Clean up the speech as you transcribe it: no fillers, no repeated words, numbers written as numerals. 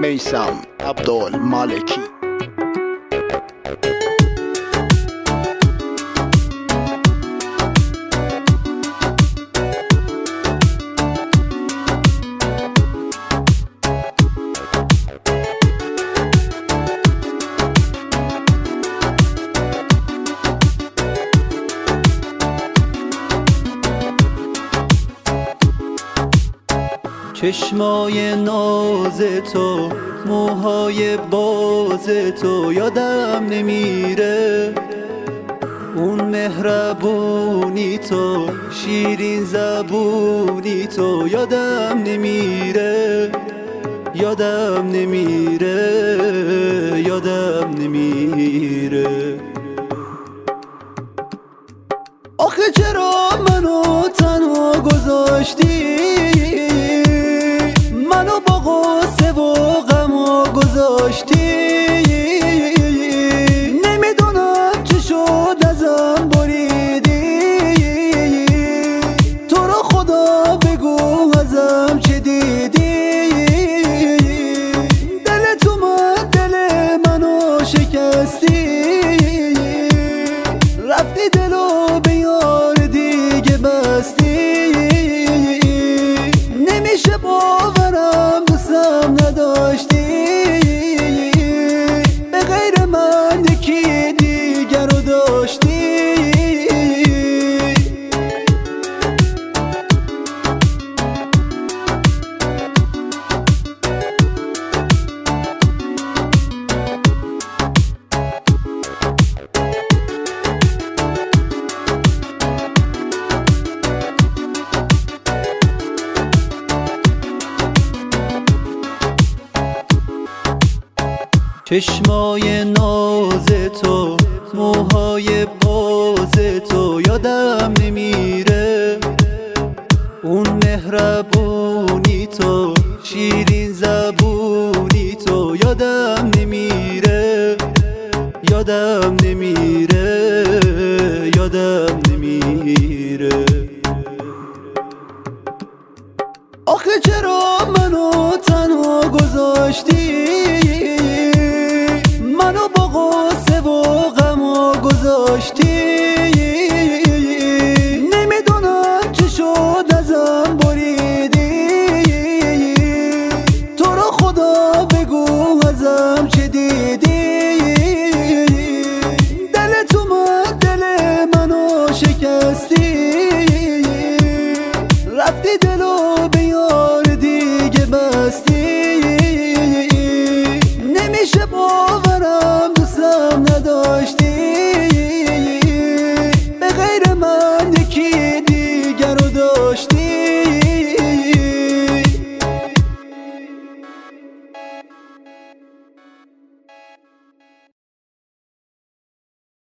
میثم عبدالمالکی. چشمای ناز تو، موهای باز تو یادم نمیره، اون مهربونی تو، شیرین زبونی تو یادم نمیره، یادم نمیره، یادم نمیره. آخه چرا منو تنها گذاشتی، منو با غصه و غم گذاشتی، نمیدونم چی شد ازم بریدی، تو رو خدا بگو ازم چی دیدی، دل تو من دل منو شکستی، رفتی دلو به یار دیگه بستی، نمیشه باورم دوستم نداشتی، به غیر من یکی دیگر رو داشتی. چشمای ناز تو، موهای باز تو یادم نمیره، اون مهربونی تو، شیرین زبونی تو یادم نمیره، یادم نمیره، یادم نمیره. آخه چرا منو تنها گذاشتی، منو با غصه و غم گذاشتی، نمیدونم چی شد ازم بریدی، تو رو خدا بگو ازم چی دیدی، دل تو من دل منو شکستی، رفتی دلو